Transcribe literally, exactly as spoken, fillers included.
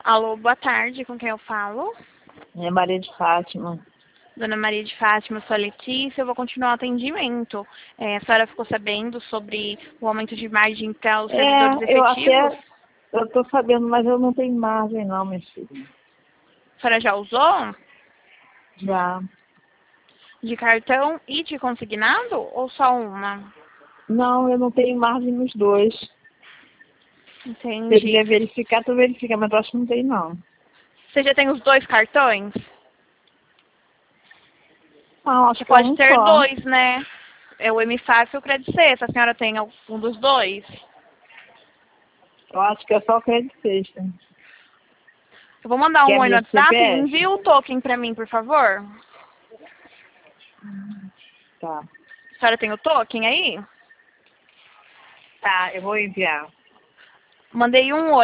Alô, boa tarde, com quem eu falo? É Maria de Fátima. Dona Maria de Fátima, eu sou a Letícia, eu vou continuar o atendimento. É, a senhora ficou sabendo sobre o aumento de margem para os servidores É, eu efetivos? até, eu tô sabendo, mas eu não tenho margem não, minha filha. A senhora já usou? Já. De cartão e de consignado ou só uma? Não, eu não tenho margem nos dois. Se eu Entendi. quiser verificar, tu verifica, mas eu acho que não tem não. Você já tem os dois cartões? Não, acho Você que é pode um ter só. dois, né? É o M Fácil e o Credit Sexta. A senhora tem algum dos dois? Eu acho que é só crédito sexta. Eu vou mandar um Quer oi no meu WhatsApp. C P F? Envia o token para mim, por favor. Tá. A senhora tem o token aí? Tá, eu vou enviar. Mandei um oi.